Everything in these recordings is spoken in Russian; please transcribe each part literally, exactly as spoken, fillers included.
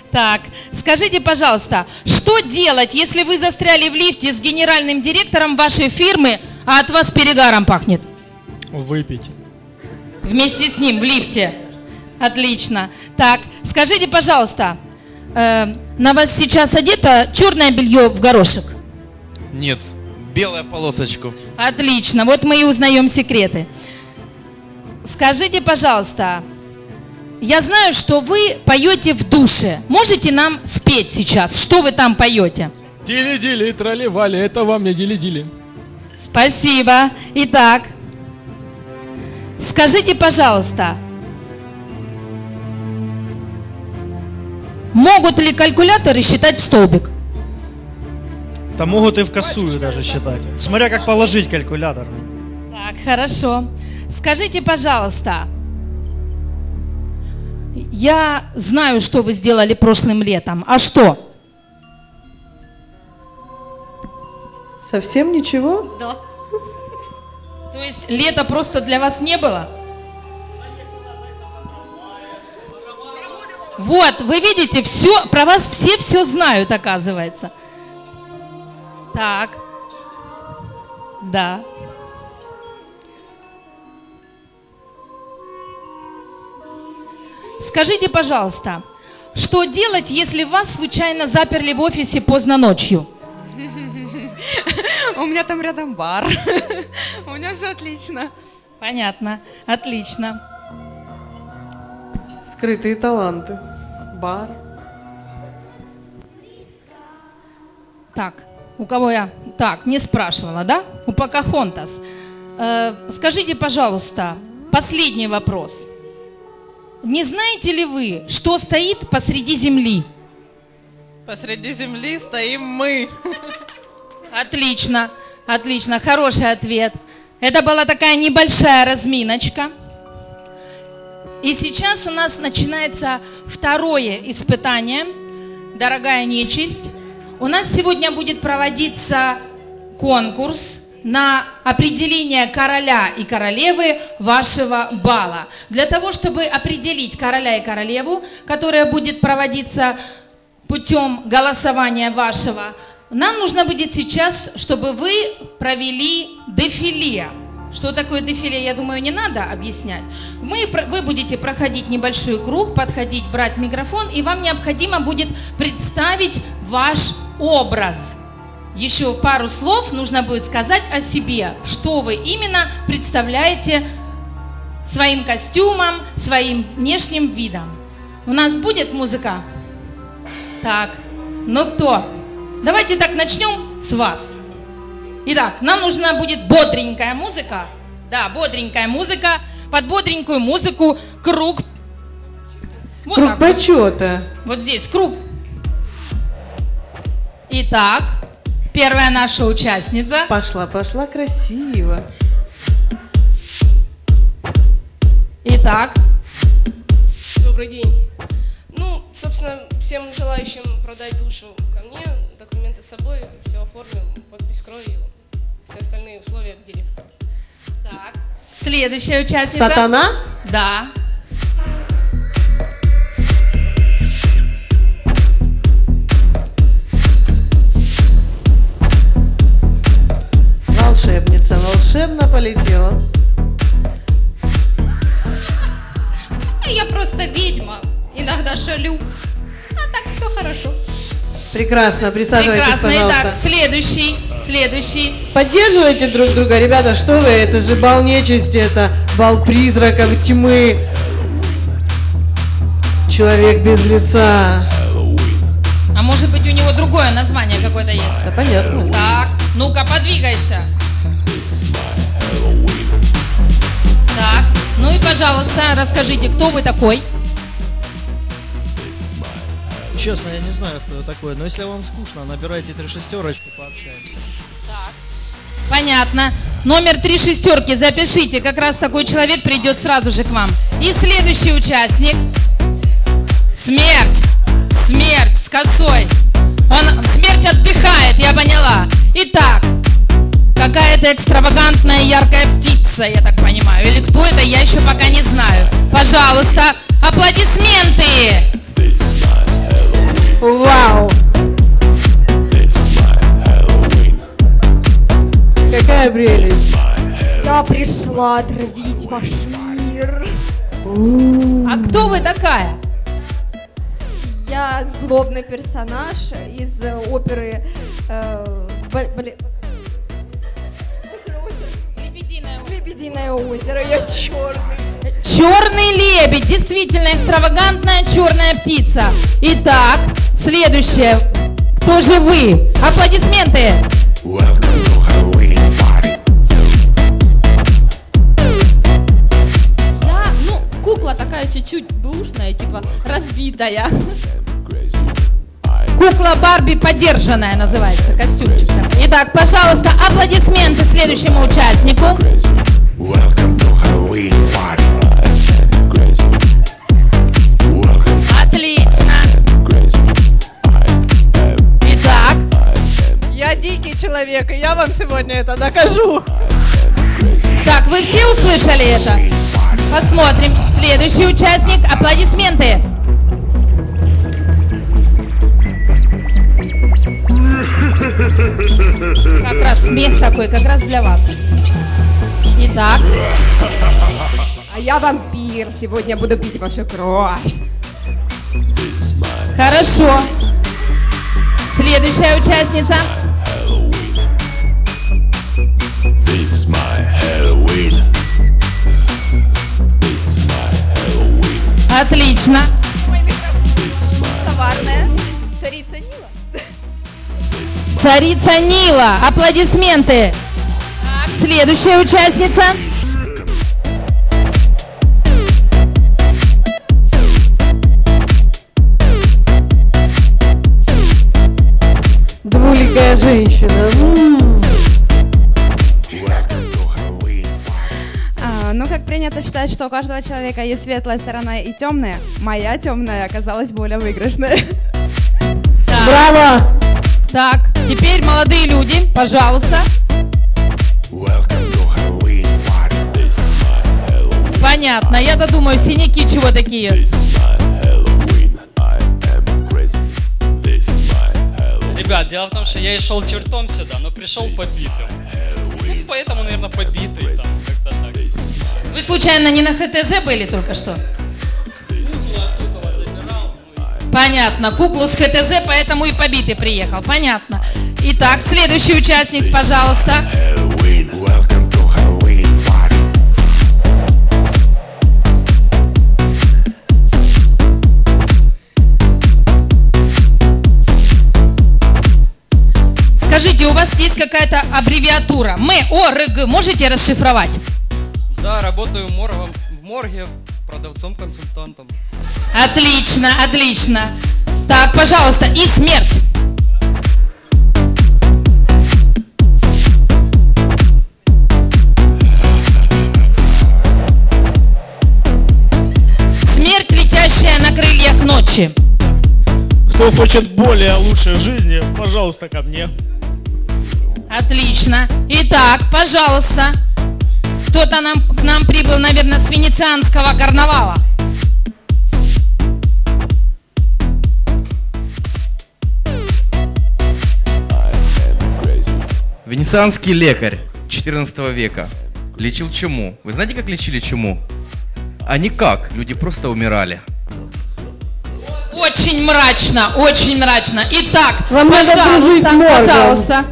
Так, скажите, пожалуйста, что делать, если вы застряли в лифте с генеральным директором вашей фирмы, а от вас перегаром пахнет? Выпить. Вместе с ним в лифте. Отлично. Так, скажите, пожалуйста, э, на вас сейчас одето черное белье в горошек? Нет, белая в полосочку. Отлично, вот мы и узнаем секреты. Скажите, пожалуйста, я знаю, что вы поете в душе. Можете нам спеть сейчас? Что вы там поете? Дили-дили, трали-вали, это вам не дили-дили. Спасибо. Итак, скажите, пожалуйста, могут ли калькуляторы считать в столбик? Да могут и в косую даже считать. Смотря как положить калькулятор. Так, хорошо. Скажите, пожалуйста, я знаю, что вы сделали прошлым летом. А что? Совсем ничего? Да. То есть лета просто для вас не было? Вот, вы видите, все, про вас все все знают, оказывается. Так. Да. Скажите, пожалуйста, что делать, если вас случайно заперли в офисе поздно ночью? У меня там рядом бар. У меня все отлично. Понятно, отлично. Скрытые таланты. Бар. Так, у кого я? Так, не спрашивала, да? У Покахонтас. Э, скажите, пожалуйста, последний вопрос. Не знаете ли вы, что стоит посреди земли? Посреди земли стоим мы. Отлично, отлично, хороший ответ. Это была такая небольшая разминочка. И сейчас у нас начинается второе испытание, дорогая нечисть. У нас сегодня будет проводиться конкурс на определение короля и королевы вашего бала. Для того, чтобы определить короля и королеву, которая будет проводиться путем голосования вашего, нам нужно будет сейчас, чтобы вы провели дефиле. Что такое дефиле, я думаю, не надо объяснять. Мы, вы будете проходить небольшой круг, подходить, брать микрофон, и вам необходимо будет представить ваш образ. Еще пару слов нужно будет сказать о себе, что вы именно представляете своим костюмом, своим внешним видом. У нас будет музыка? Так, ну кто? Давайте так начнем с вас. Итак, нам нужна будет бодренькая музыка. Да, бодренькая музыка. Под бодренькую музыку круг. Вот круг почета. Вот. вот здесь круг. Итак, первая наша участница. Пошла, пошла красиво. Итак. Добрый день. Ну, собственно, всем желающим продать душу ко мне, документы с собой, все оформим, подпись кровью, все остальные условия к директору. Так. Следующая участница. Сатана? Да. Волшебница волшебно полетела. Я просто ведьма. Иногда шалю. А так все хорошо. Прекрасно, присаживайтесь, Прекрасно. пожалуйста. Итак, следующий, следующий. Поддерживайте друг друга, ребята, что вы, это же бал нечисти, это бал призраков тьмы. Человек без лица. А может быть, у него другое название какое-то есть? Да понятно. Так, ну-ка, подвигайся. Так, ну и, пожалуйста, расскажите, кто вы такой? Честно, я не знаю, кто это такой, но если вам скучно, набирайте три шестерочку, пообщаемся. Так. Понятно. Номер три шестерки запишите, как раз такой человек придет сразу же к вам. И следующий участник. Смерть. Смерть с косой. Он, смерть отдыхает, я поняла. Итак, какая-то экстравагантная яркая птица, я так понимаю. Или кто это, я еще пока не знаю. Пожалуйста, аплодисменты. пришла отравить ваш мир. А кто вы такая? Я злобный персонаж из э, оперы э, б- блин. Лебединое озеро. Я черный. Черный лебедь, действительно экстравагантная черная птица. Итак, следующее. Кто же вы? Аплодисменты. Я, ну, кукла такая чуть-чуть бэушная, типа разбитая. Кукла Барби подержанная называется, костюмчиком. Итак, пожалуйста, аплодисменты следующему участнику. Отлично. Итак. Я дикий человек, и я вам сегодня это докажу. Так, вы все услышали это? Посмотрим. Следующий участник. Аплодисменты. Как раз смех такой, как раз для вас. Итак. А я вампир. Сегодня буду пить вашу кровь. Хорошо. Следующая участница. Отлично. Товарная царица Нила. Царица Нила. Аплодисменты. Так, следующая участница. Двуликая женщина. М-м-м. А, ну, как принято считать, что у каждого человека есть светлая сторона и темная, моя темная оказалась более выигрышной. Так. Браво! Так, теперь молодые люди, пожалуйста. Понятно, я-то думаю, синяки чего такие? Ребят, дело в том, что я и шел чертом сюда, но пришел побитым. Ну, поэтому, наверное, побитый там, как-то так. Вы случайно не на ХТЗ были только что? Понятно, куклу с ХТЗ, поэтому и побитый приехал, понятно. Итак, следующий участник, пожалуйста. Скажите, у вас есть какая-то аббревиатура? М О Р Г можете расшифровать? Да, работаю моргом, в морге продавцом-консультантом. Отлично, отлично. Так, пожалуйста, и смерть. Смерть, летящая на крыльях ночи. Кто хочет более лучшей жизни, пожалуйста, ко мне. Отлично. Итак, пожалуйста. Кто-то нам, к нам прибыл, наверное, с венецианского карнавала. Венецианский лекарь четырнадцатого века лечил чуму. Вы знаете, как лечили чуму? А никак, люди просто умирали. Очень мрачно, очень мрачно. Итак, Вам пожалуйста, пожалуйста.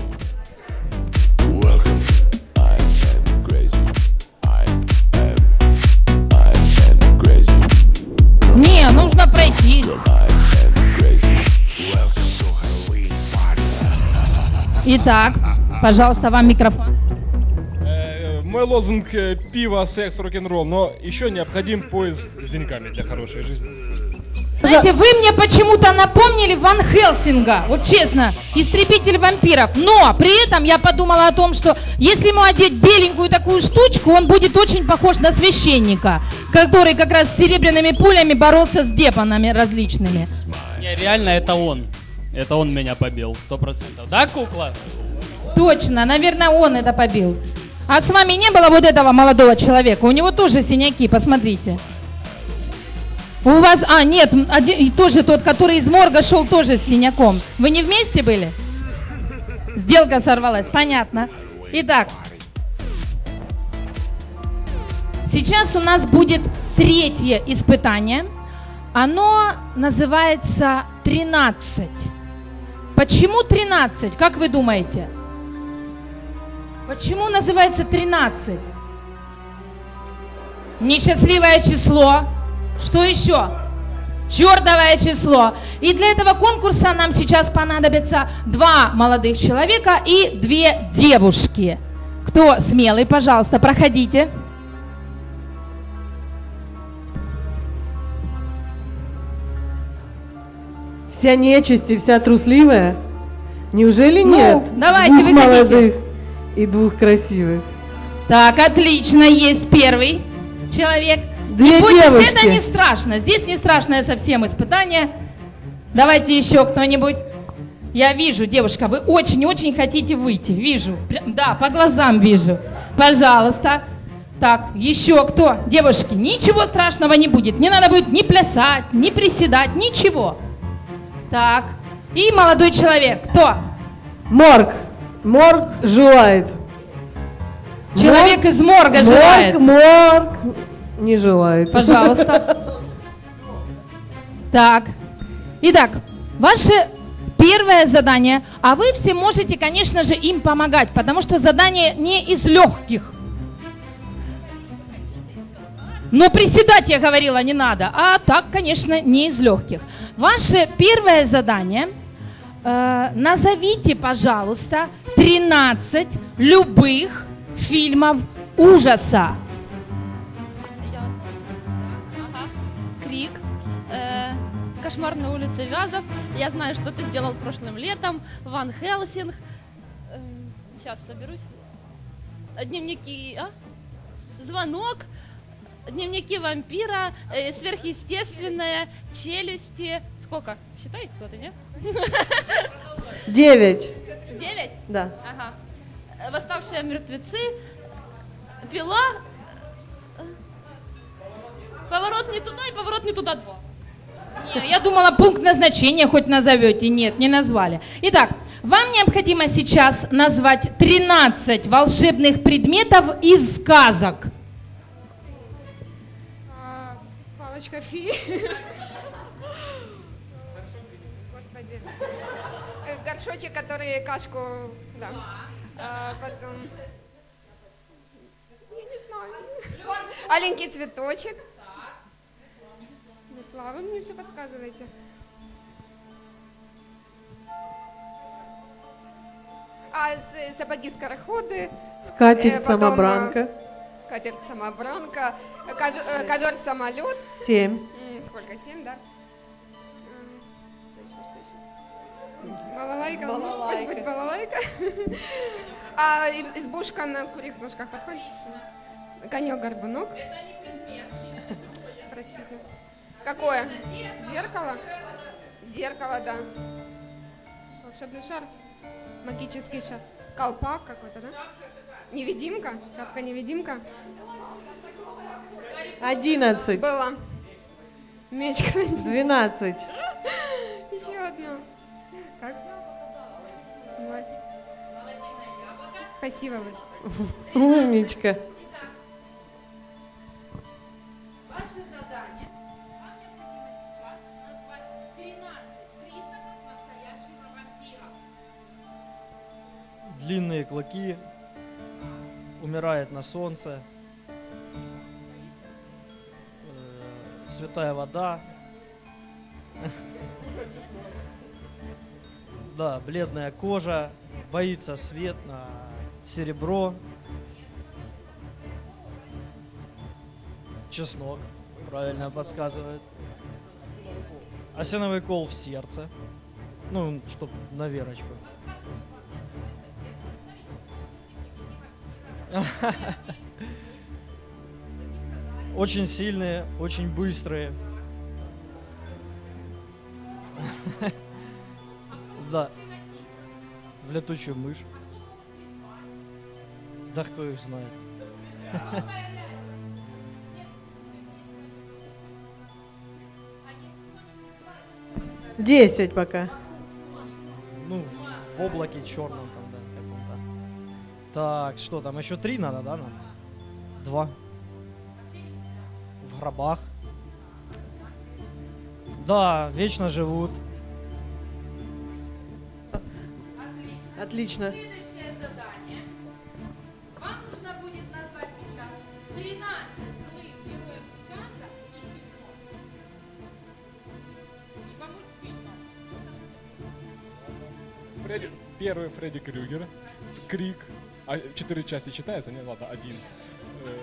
Не, нужно пройтись. Итак, пожалуйста, вам микрофон. Э, Мой лозунг э, – пиво, секс, рок-н-ролл, но еще необходим поезд с деньгами для хорошей жизни. Знаете, вы мне почему-то напомнили Ван Хельсинга, вот честно, истребитель вампиров. Но при этом я подумала о том, что если ему одеть беленькую такую штучку, он будет очень похож на священника, который как раз с серебряными пулями боролся с демонами различными. Не, реально это он. Это он меня побил, сто процентов. Да, кукла? Точно, наверное, он это побил. А с вами не было вот этого молодого человека? У него тоже синяки, посмотрите. У вас, а, нет, один, тоже тот, который из морга шел, тоже с синяком. Вы не вместе были? Сделка сорвалась, понятно. Итак, Сейчас у нас будет третье испытание. Оно называется тринадцать. Почему тринадцать? Как вы думаете? Почему называется тринадцать? Несчастливое число. Что еще? Чертовое число. И для этого конкурса нам сейчас понадобится два молодых человека и две девушки. Кто смелый, пожалуйста, проходите. Вся нечисть и вся трусливая? Неужели Ну, нет? давайте, двух выходите. молодых и двух красивых. Так, отлично, есть первый человек. Две не бойтесь, девочки. это не страшно. Здесь не страшное совсем испытание. Давайте еще кто-нибудь. Я вижу, девушка, вы очень-очень хотите выйти. Вижу. Прям- Да, по глазам вижу. Пожалуйста. Так, еще кто? Девушки, ничего страшного не будет. Не надо будет ни плясать, ни приседать, ничего. Так. И молодой человек. Кто? Морг. Морг желает. Человек Морг- из морга морг, желает. Морг не желает. Пожалуйста. Так. Итак, ваше первое задание, а вы все можете, конечно же, им помогать, потому что задание не из легких. Но приседать, я говорила, не надо, а так, конечно, не из легких. Ваше первое задание, э, назовите, пожалуйста, тринадцать любых фильмов ужаса. Крик, э, Кошмар на улице Вязов, Я знаю, что ты сделал прошлым летом, Ван Хелсинг, э, сейчас соберусь, Дневники, а? Звонок, Дневники вампира, э, Сверхъестественное, Челюсти, сколько? Считает кто-то, нет? Девять. Девять? Да. Ага. Э, Восставшие мертвецы, Пила, э, Поворот не туда и Поворот не туда два. Не, я думала, пункт назначения хоть назовете. Нет, не назвали. Итак, вам необходимо сейчас назвать тринадцать волшебных предметов из сказок. А, палочка фи. Господи. Э, Горшочек, который кашку... Да. А, потом... Я не знаю. Аленький цветочек. Слава, вы мне все подсказываете. А с- сапоги-скороходы. Скатерть э, потом, самобранка. э, Скатерть-самобранка. э, ковер- э, Ковер-самолет. Семь. М, Сколько? Семь, да? М, Что еще, что еще? Балалайка. Балалайка. Господи, балалайка. А и- избушка на курьих ножках подходит? Конек-горбунок. Простите. Какое? Зеркало? Зеркало, да. Волшебный шар. Магический шар. Колпак какой-то, да? Невидимка? Шапка-невидимка? Одиннадцать. Было. Меч. Двенадцать. Еще одно. Как? Вот. Спасибо большое. Умничка. Ваше задание. Вам необходимо сейчас назвать тринадцать признаков настоящего вампира. Длинные клыки, умирает на солнце, э, святая вода, да, бледная кожа, боится свет на серебро, чеснок, правильно подсказывает, осиновый кол в сердце, ну, чтоб на Верочку. Очень сильные, очень быстрые. Да. В летучую мышь. Да кто их знает. Десять пока. Ну, в облаке черном там, да, каком-то. Так, что там, еще три надо, да, нам? Два. Рабах. Да, вечно живут. Отлично. Следующее задание. Вам нужно будет назвать сейчас тринадцать злых героев сказок и кино. И по мультфильмам. Фредди, первый Фредди Крюгер, Крик. А четыре части читается? Не, ладно, один. Э,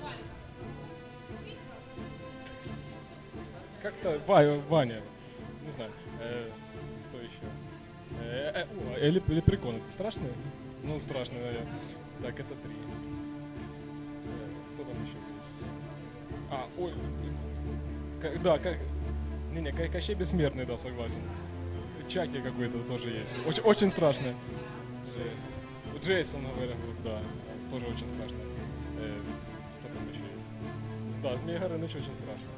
Как-то Ва- Ваня, не знаю. Э, Кто еще? Э, э, о, э, леп- Лепрекон, это страшно? Ну, страшно, наверное. Так, это три. Э, Кто там еще есть? А, ой. Ка- Да, как... Не-не, Ка- Кощей Бессмертный, да, согласен. Чаки какой-то тоже есть. Очень, очень страшно. Э, Джейсон, говорят, вот, да. Тоже очень страшно. Э, Что там еще есть? Да, Змей Горыныч очень страшно.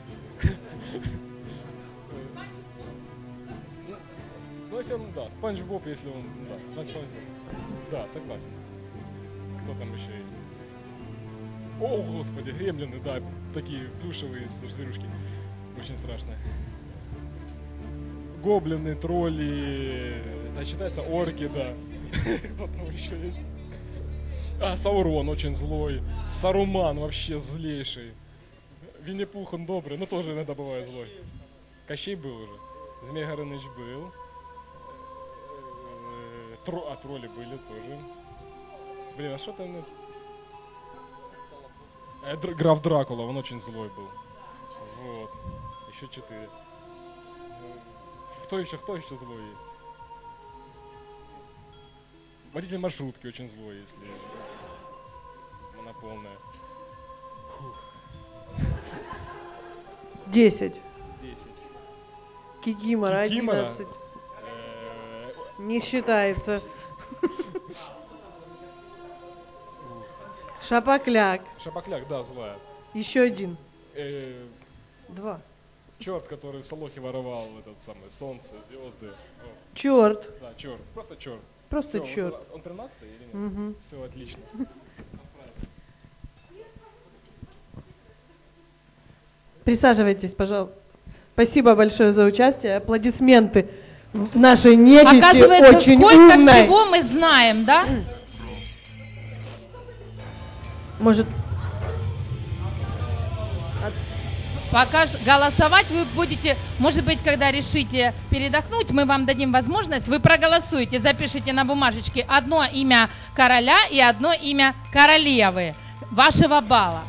Ну, если он, да, Спанч Боб, если он, да, да, Спанч Боб. Да, согласен. Кто там еще есть? О, господи, гремлины, да, такие плюшевые зверюшки. Очень страшно. Гоблины, тролли, это считается орки, да. Кто там еще есть? А, Саурон очень злой. Саруман вообще злейший. Винни-Пух, он добрый, но тоже иногда бывает злой. Кощей был уже. Змей Горыныч был. Э, Тро... А тролли были тоже. Блин, а что там у нас? Э, Др- Граф Дракула, он очень злой был. Вот. Еще четыре. Кто еще, кто еще злой есть? Водитель маршрутки очень злой, если она полная. Десять. Десять. Кикимора, Кикимора? одиннадцать. Не считается. Шапокляк. Шапокляк, да, злая. Еще один. Э, Два. Черт, который Солохи воровал, этот самый, солнце, звезды. О. Черт. Да, черт, просто черт. Просто Всё, черт. Он, он тринадцатый или нет? Мгм. Все, отлично. Присаживайтесь, пожалуйста. Спасибо большое за участие. Аплодисменты в нашей нечисти. Оказывается, очень сколько умной. всего мы знаем, да? Может, Пока ж- голосовать вы будете, может быть, когда решите передохнуть, мы вам дадим возможность, вы проголосуете, запишите на бумажечке одно имя короля и одно имя королевы вашего бала.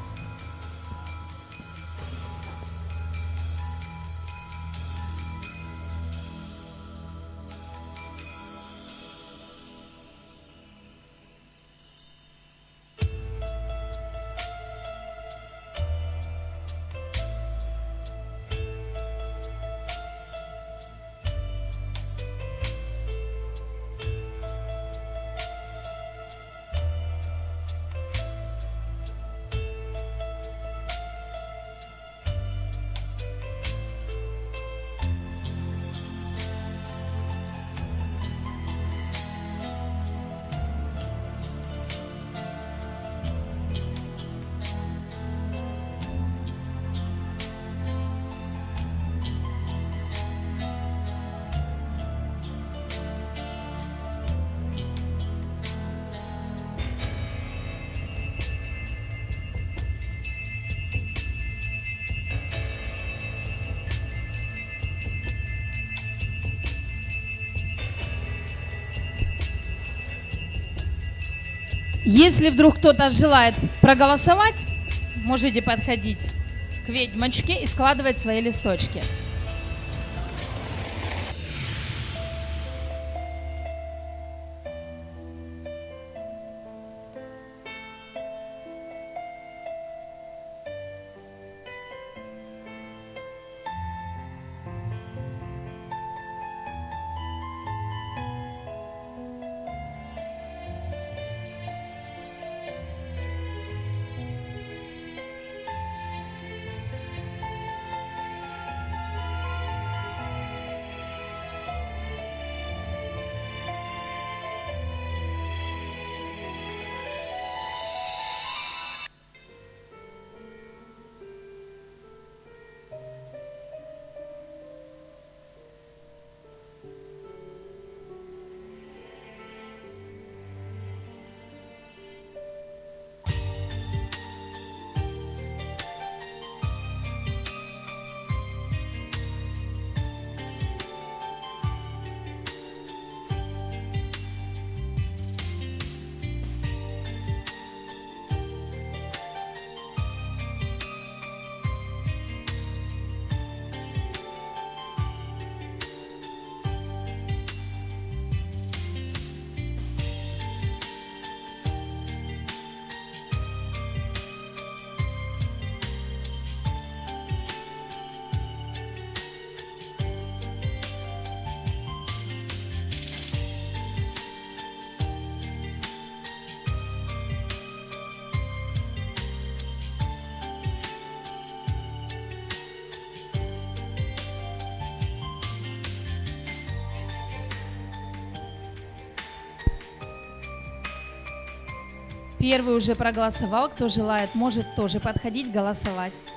Если вдруг кто-то желает проголосовать, можете подходить к ведьмочке и складывать свои листочки. Первый уже проголосовал. Кто желает, может тоже подходить голосовать.